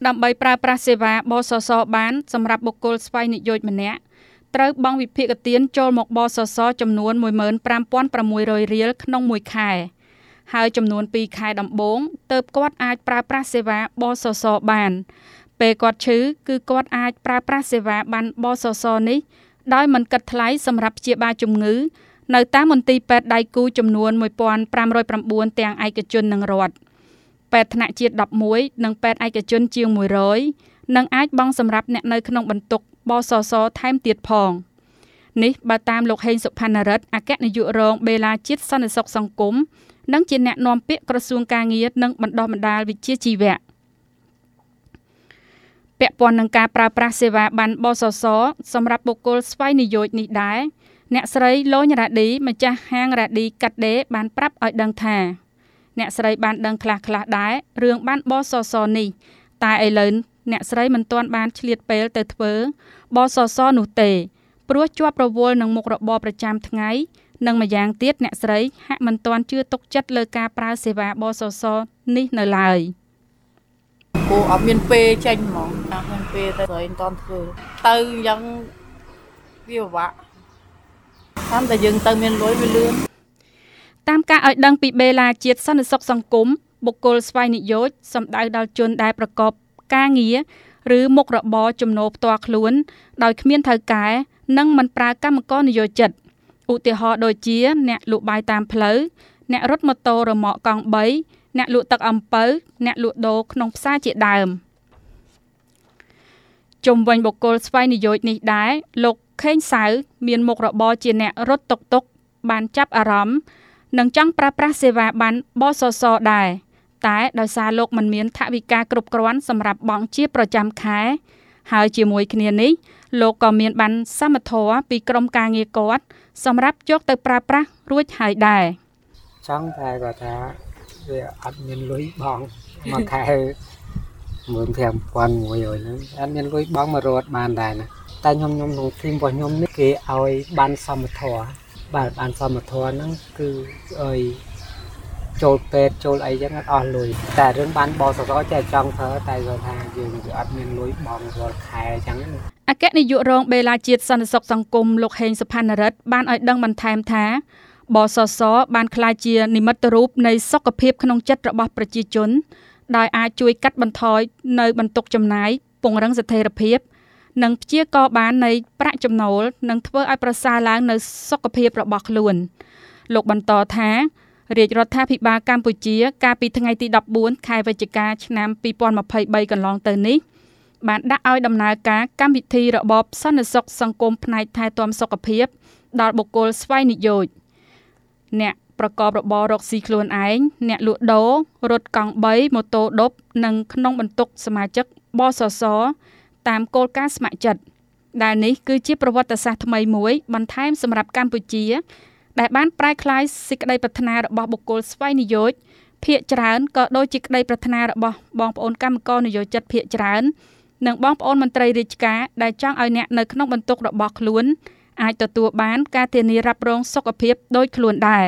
ដើម្បីប្រើប្រាស់សេវាបសសបានសម្រាប់បុគ្គលស្វ័យនិយោជម្នាក់ត្រូវបង់វិភាគទានចូលមកបសសចំនួន 15,600 រៀលក្នុងមួយខែហើយចំនួន2ខែដំបូងទើបគាត់អាចប្រើប្រាស់សេវាបសសបានពេលគាត់ឈឺគឺគាត់អាចប្រើប្រាស់សេវាបានបសសនេះដោយមិនគិតថ្លៃសម្រាប់ព្យាបាលជំងឺនៅតាមមន្ទីរពេទ្យដៃគូចំនួន 1,509 ទាំងឯកជននិងរដ្ឋពេទ្យថ្នាក់ជាតិ11និងពេទ្យឯកជនជាង100និងអាចបង់សម្រាប់អ្នកនៅក្នុងបន្ទុកបសសថែមទៀតផងនេះបើតាមលោកហេងសុផាន់នរិទ្ធអគ្គនាយករងបេឡាជាតិសន្តិសុខសង្គមនិងជាអ្នកនាំពាក្យក្រសួងការងារនិងបណ្ដុះបណ្ដាលវិជ្ជាជីវៈពាក់ព័ន្ធនឹងការប្រើប្រាស់សេវាប័ណ្ណបសសសម្រាប់បុគ្គលស្វ័យនិយោជនេះដែរអ្នកស្រីលូញរ៉ាឌីម្ចាស់ហាងរ៉ាឌីកាត់ដេបានប្រាប់ឲ្យដឹងថាអ្នកស្រីបានដឹងខ្លះៗដែររឿងប័ណ្ណបសសនេះតែឥឡូវអ្នកស្រីមិនទាន់បានឆ្លៀតពេលទៅធ្វើបសសនោះទេព្រោះជាប់រវល់នឹងមុខរបរប្រចាំថ្ងៃនិងម្យ៉ាងទៀតអ្នកស្រីហាក់មិនទាន់ជឿទុកចិត្តលើការប្រើសេវាបសសនេះនៅឡើយគូអត់មានពេលចេញហ្មងអត់មានពេលទៅស្រីមិនទាន់ធ្វើទៅអញ្ចឹងវាពិបាកតាមតែយើងទៅមានលុយវាលឿនតាមការឲ្យដឹងពីបេឡាជាតិសន្តិសុខសង្គមបុគ្គលស្វ័យនិយោជសំដៅដល់ជនដែលប្រកបការងារឬមុខរបរចំណូលផ្ទាល់ខ្លួនដោយគ្មានថៅកែនិងមិនប្រើកម្មករនិយោជិតឧទាហរណ៍ដូចជាអ្នកលក់បាយតាមផ្លូវអ្នករត់ម៉ូតូរ៉ឺម៉កកង់3អ្នកលក់ទឹកអំពៅអ្នកលក់ដូរក្នុងផ្សារជាដើមជុំវិញបុគ្គលស្វ័យនិយោជនេះដែរលោកខេងសៅមានមុខរបរជាអ្នករត់តុកបានចាប់អារម្មណ៍និងចង់ប្រើប្រាស់សេវាប័ណ្ណបសសដែរតែដោយសារលោកមិនមានថវិកាគ្រប់គ្រាន់សម្រាប់បង់ជាប្រចាំខែហើយជាមួយគ្នានេះលោកក៏មានប័ណ្ណសមត្ថៈពីក្រុមការងារគាត់សម្រាប់យកទៅប្រើប្រាស់រួចហើយដែរចង់តែគាត់ថាវាអត់មានលុយបង់មួយខែ15,100ហ្នឹងអត់មានលុយបង់មករត់បានដែរណាតែខ្ញុំក្នុងធីមរបស់ខ្ញុំនេះគេឲ្យប័ណ្ណសមត្ថៈបាទប័ណ្ណសមត្ថៈហ្នឹងគឺឲ្យចូលពេទ្យចូលអីចឹងអត់អស់លុយតែរឿងបានបសសចេះចង់ធ្វើតែគាត់ថាយើងអត់មានលុយបង់រាល់ខែចឹងអគ្គនាយករងបេឡាជាតិសន្តិសុខសង្គមលោកហេងសុផាន់នរិទ្ធបានឲ្យដឹងបន្ថែមថាបសសបានក្លាយជានិមិត្តរូបនៃសុខភាពក្នុងចិត្តរបស់ប្រជាជនដោយអាចជួយកាត់បន្ថយនៅបន្ទុកចំណាយពង្រឹងស្ថិរភាពនិងព្យាករបាននៃប្រាក់ចំណូលនិងធ្វើឲ្យប្រសើរឡើងនៅសុខភាពរបស់ខ្លួនលោកបន្តថារាជរដ្ឋាភិបាលកម្ពុជាកាលពីថ្ងៃទី14ខែវិច្ឆិកាឆ្នាំ2023កន្លងទៅនេះបានដាក់ឲ្យដំណើរការកម្មវិធីរបបសន្តិសុខសង្គមផ្នែកថែទាំសុខភាពដល់បុគ្គលស្វ័យនិយោជអ្នកប្រកបរបររកស៊ីខ្លួនឯងអ្នកលក់ដូររថកង់3ម៉ូតូឌុបនិងក្នុងបន្ទុកសមាជិកបសសតាមគោលការណ៍ស្ម័គ្រចិត្តដែលនេះគឺជាប្រវត្តិសាស្ត្រថ្មីមួយបន្ថែមសម្រាប់កម្ពុជាដែលបានប្រែក្លាយសេចក្តីប្រាថ្នារបស់បុគ្គលស្វ័យនិយោជភាគច្រើនក៏ដូចជាក្តីប្រាថ្នារបស់បងប្អូនកម្មករនិយោជិតភាគច្រើននិងបងប្អូនមន្ត្រីរាជការដែលចង់ឲ្យអ្នកនៅក្នុងបន្ទុករបស់ខ្លួនអាចទទួលបានការធានារ៉ាប់រងសុខភាពដូចខ្លួនដែរ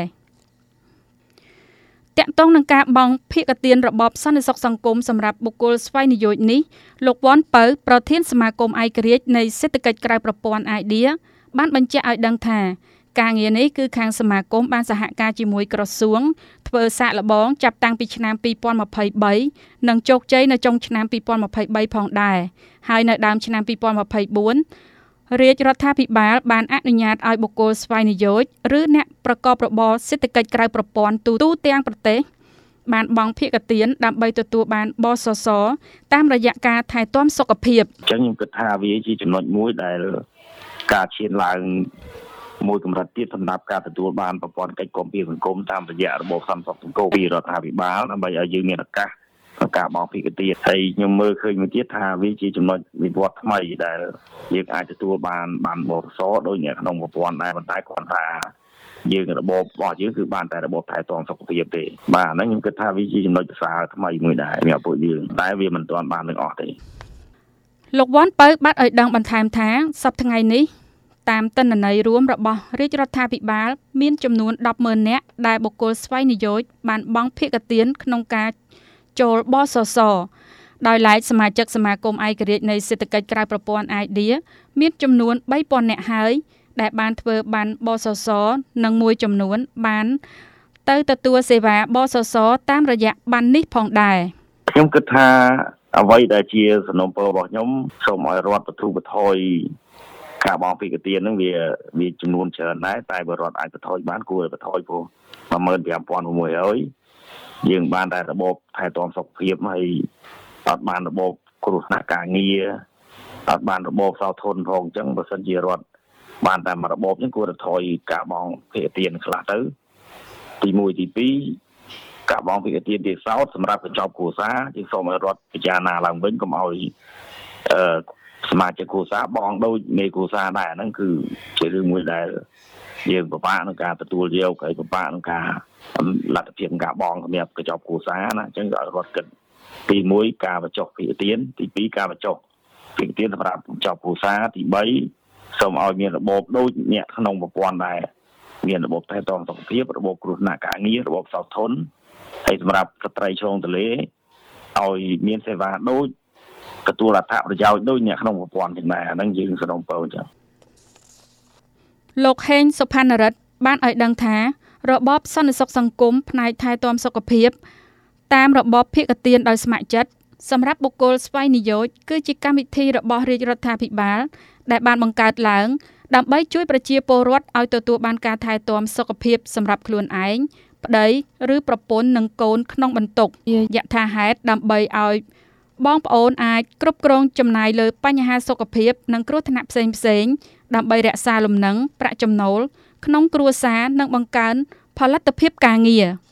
តាក់ទងនឹងការបង់ភាគទានរបបសន្តិសុខសង្គមសម្រាប់បុគ្គលស្វ័យនិយោជនេះលោកវ៉ាន់ពៅប្រធានសមាគមឯករាជ្យនៃសេដ្ឋកិច្ចក្រៅប្រព័ន្ធ IDEA បានបញ្ជាក់ឲ្យដឹងថាការងារនេះគឺខាងសមាគមបានសហការជាមួយក្រសួងធ្វើសាកល្បងចាប់តាំងពីឆ្នាំ2023និងជោគជ័យនៅចុងឆ្នាំ2023ផងដែរហើយនៅដើមឆ្នាំ2024រាជរដ្ឋាភិបាលបានអនុញ្ញាតឲ្យបុគ្គលស្វ័យនិយោជឬអ្នកប្រកបរបរសេដ្ឋកិច្ចក្រៅប្រព័ន្ធទូទាំងប្រទេសបានបង់ភាគទានដើម្បីទទួលបានបសសតាមរយៈការថែទាំសុខភាពអញ្ចឹងខ្ញុំគិតថាវាជាចំណុចមួយដែលការឈានឡើងមួយកម្រិតទៀតសម្រាប់ការទទួលបានប្រព័ន្ធកិច្ចគាំពារសង្គមតាមរយៈរបបសន្តិសុខសង្គមពីរដ្ឋាភិបាលដើម្បីឲ្យយើងមានឱកាសក្នុងការបង់ភាគទានហើយខ្ញុំមើលឃើញមួយទៀតថាវាជាចំណុចវិវត្តថ្មីដែលយើងអាចទទួលបានបសសដោយអ្នកក្នុងប្រព័ន្ធដែរប៉ុន្តែគាត់ថាយើងរបបរបស់យើងគឺបានតែរបបថែទាំសុខភាពទេបាទហ្នឹងខ្ញុំគិតថាវាជាចំណុចប្រសើរថ្មីមួយដែរសម្រាប់ពួកយើងតែវាមិនទាន់បានទាំងអស់ទេលោកវ៉ាន់ពៅបានឲ្យដឹងបន្ថែមថាសប្តាហ៍ថ្ងៃនេះតាមទិន្នន័យរួមរបស់រាជរដ្ឋាភិបាលមានចំនួន 10,000 នាក់ដែលបុគ្គលស្វ័យនិយោជបានបង់ភាគទានក្នុងការចូលបសសដោយឡែកសមាជិកសមាគមឯករាជ្យនៃសេដ្ឋកិច្ចក្រៅប្រព័ន្ធ IDEA មានចំនួន 3000 នាក់ហើយដែលបានធ្វើប័ណ្ណបសសនិងមួយចំនួនបានទៅទទួលសេវាបសសតាមរយៈប័ណ្ណនេះផងដែរខ្ញុំគិតថាអ្វីដែលជាសំណុំពររបស់ខ្ញុំសូមឲ្យរដ្ឋបទូបថយការបង់ពីកទាននឹងវាចំនួនច្រើនដែរតែបើរដ្ឋអាចបថយបានគួរឲ្យបថយព្រោះ 15600 យើងបានតែរបបថែទាំសុខភាពហើយអត់បានរបបគ្រោះថ្នាក់ការងារអត់បានរបបសោធនផងអញ្ចឹងបើសិនជារដ្ឋបានតែមួយរបបហ្នឹងគួរតែថយការបង់ពីកទានខ្លះទៅទី1ទី2ការបង់ពីកទានទេសោតសម្រាប់កញ្ចប់គ្រួសារយើងសូមឲ្យរដ្ឋពិចារណាឡើងវិញកុំឲ្យសមាជិកគ្រួសារបង់ដូចមេគ្រួសារដែរហ្នឹងគឺជារឿងមួយដែលយើងពិបាកក្នុងការទទួលយកហើយពិបាកក្នុងការលទ្ធភាពការបង់សម្រាប់កញ្ចប់គ្រួសារណាអញ្ចឹងឲ្យរដ្ឋគិតទី1ការបញ្ចុះពីកទានទី2ការបញ្ចុះពីកទានសម្រាប់កញ្ចប់គ្រួសារទី3សូមឲ្យមានរបបដូចអ្នកក្នុងប្រព័ន្ធដែរមានរបបថែទាំសុខភាពរបបគ្រោះថ្នាក់ការងាររបបសោធនហើយសម្រាប់ស្ត្រីឆ្លងទន្លេឲ្យមានសេវាដូចទទួលអត្ថប្រយោជន៍ដូចអ្នកក្នុងប្រព័ន្ធទាំងដែរអាហ្នឹងយើងសនំពោអញ្ចឹងលោកហេងសុផានរិទ្ធបានឲ្យដឹងថារបបសន្តិសុខសង្គមផ្នែកថែទាំសុខភាពតាមរបបភាគទានដោយស្ម័គ្រចិត្តសម្រាប់បុគ្គលស្វ័យនិយោជគឺជាកម្មវិធីរបស់រាជរដ្ឋាភិបាលដែលបានបង្កើតឡើងដើម្បីជួយប្រជាពលរដ្ឋឲ្យទទួលបានការថែទាំសុខភាពសម្រាប់ខ្លួនឯងប្តីឬប្រពន្ធនិងកូនក្នុងបន្ទុកយថាហេតុដើម្បីឲ្យបងប្អូនអាចគ្រប់គ្រងចំណាយលើបញ្ហាសុខភាពនិងគ្រោះថ្នាក់ផ្សេងៗដើម្បីរក្សាលំនឹងប្រាក់ចំណូលក្នុងគ្រួសារនិងបង្កើនផលិតភាពការងារ។